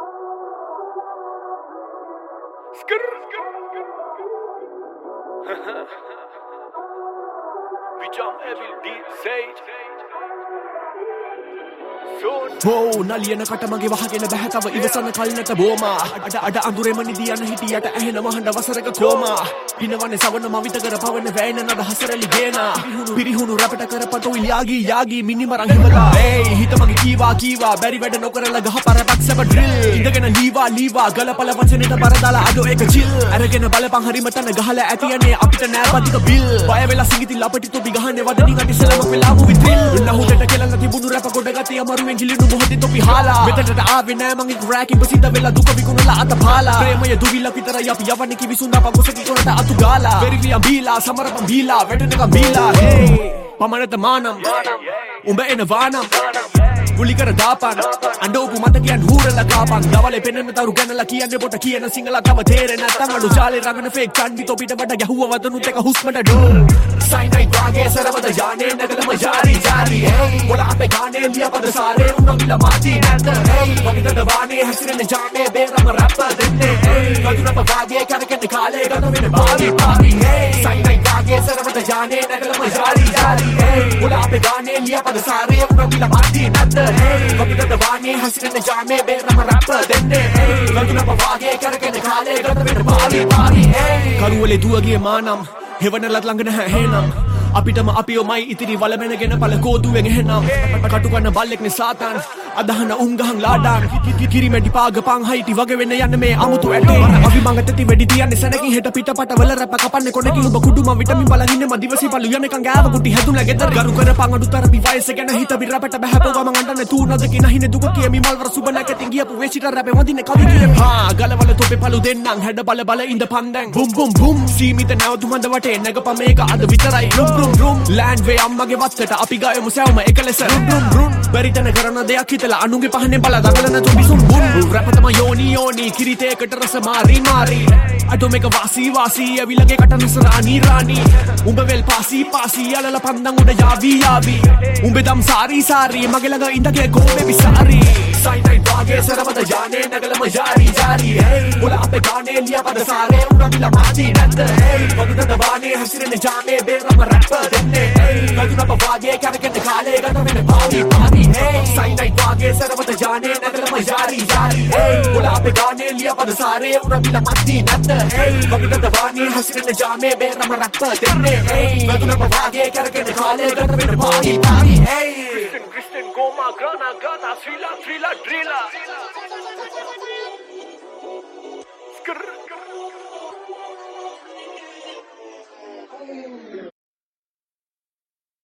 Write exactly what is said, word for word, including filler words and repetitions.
We jump every deep sage. Whoa, naliyana කට මගේ වහගෙන බැහැ තව ඉවසන කල්නට බෝමා අඩ අඩ අඳුරෙම නිදියන හිටියට ඇහෙන මහඬ වසරක කෝමා ඉනවන්නේ සවන මවිත කර පවන වැයන නද හසරලි ගේනා පිරිහුණු රැපට කර පතෝ යාගී යාගී මිනිමරන් හිමලා ඒ හිත මගේ කීවා කීවා බැරි වැඩ නොකරලා ගහ පරපක් සබ ඩ්‍රිල් ඉඳගෙන ලීවා ලීවා ගලපල වචනෙට බර දාලා අදෝ එක චිල් අරගෙන බලපන් හරිම තන ගහලා ඇතියනේ අපිට නෑ පදික බිල් බය වෙලා සිඟිති ලපටි තොපි ගහන්නේ වදනින් අටි සලම වෙලා මු විත්‍රිල් නහුඩට කියලා තිබුණු රැප කොට ගතිය අමරුවෙන් කිලිනු මොහොතේ තොපි හාලා මෙතනට ආවේ නෑ මං එක් රැකින් ප්‍රසිද්ධ වෙලා දුක විකුණලා අත පාලා ප්‍රේමය දුවිලා විතරයි අපි යවන්නේ කිවිසුන්දා පගොසකි කොනට අතු ගාලා වෙරිවියන් බීලා සමරපන් බීලා වැටෙනකම් බීලා හේ පමණත මානම් උඹ එන වානම් ගුලි කර දාපන් අඬවපු මතකයන් හූරලා කාපන් දවලේ පෙනෙන තරු ගැනලා කියන්නේ පොට කියන සිංහල තව තේරෙන්නේ නැත්නම් අඩු ජාලේ රඟන ෆේක් චන්ඩි තොපිට වඩා ගැහුව වදනුත් එක හුස්මට ඩෝ සයිනයි වාගේ සරවද යන්නේ නගලම ජාරි ජාරි හේ ඔල අපේ ගානේ ලියපද සාරේ උණවිලා මාටි නැත හේ වගිතද වානේ හැසිරෙන ජාමේ බේරම රැප් දෙන්නේ හේ වගිනප වාගේ කරකෙන කාලේ ගත වෙන පාරි පාරි හේ සයිනයි වාගේ සරවද යන්නේ නගලම ජාරි ජාරි හේ ඔල අපේ ගානේ ලියපද සාරේ උණවිලා මාටි නැත වගිතද වානේ හැසිරෙන ජාමේ බේරම රැප් දෙන්නේ හේ වගිනප වාගේ කරකෙන කාලේ ගත වෙන පාරි පාරි හේ කරුවලේ දුවගේ මානම් හෙවනලත් ළඟ නැහැ හේනම් අපිටම අපියොමයි ඉතිරි වලමෙනගෙන පළ කෝදුවෙන් එහෙනම් කටුකන්න බල්ලෙක්නේ සාතන් අදහන උංගහන් ලාඩාන් කිරිමැටි පාග පං හයිටි වගේ වෙන්න යන්න මේ අමුතු ඇටේ අපි මඟ තෙති වෙඩි තියන්නේ සැනකින් හෙට පිටපට වල රැප කපන්නේ කොඩකින් ඔබ කුඩු මම විටමින් බලන් ඉන්නේ මදිවසි පළු යනකන් ගෑව කුටි හැදුනා ගෙදර ගරු කරපන් අඩු තරපි වයස ගැන හිත බිරපට බහැපුව මං අඬන්නේ තූනද කින හිනේ දුක කියමි මල්වර සුබ නැකතින් ගියපු වෙසිට රැපේ වදින්නේ කවි කියමි හා ගලවල තොපේ පළු දෙන්නම් හැඩ බල බල ඉඳ පන්දැන් බුම් බුම් බුම් සීමිත නැවතු මන්ද වටේ නැගපම මේක අද විතරයි රුම් රුම් රුම් ලෑන්ඩ් වේ අම්මගේ වත්තට අපි ගායමු සෑවම එක ලෙස රුම් රුම් රුම් බැරිතන කරන දෙයක් හිතලා අනුගේ පහනේ බල දඟලන තුබිසුම් බුම් රැපතම යෝනි යෝනි කිරිතේකට රස මාරි මාරි අඩෝ මේක වාසි වාසි ඇවිලගේ කට නස රානි රානි උඹ වෙල් පාසි පාසි යලල පන්දන් උඩ යාවි යාවි උඹේ දම් සාරි සාරි මගේ ළඟ ඉඳගේ ගෝබේ විසාරි සයිනයි වාගේ සරවද යන්නේ නගලම ජාරි ජාරි හේ ඔල අපේ ගානේ ලියපද සාරේ උණවිලා මාටි නැත හේ වගිතද වානේ හැසිරෙන ජාමේ බේරම රැප් දෙන්නේ හේ වගිනප වාගේ කරකෙන කාලේ ගත වෙන පාරි පාරි හේ සයිනයි වාගේ සරවද යන්නේ නගලම ජාරි ජාරි හේ ඔල අපේ ගානේ ලියපද සාරේ උණවිලා මාටි නැත හේ වගිතද වානේ හැසිරෙන ජාමේ බේරම රැප් දෙන්නේ හේ වගිනප වාගේ කරකෙන කාලේ ගත වෙන පාරි පාරි හේ Kristen Goma Grana Gata Srila Srila Drilla Skrrr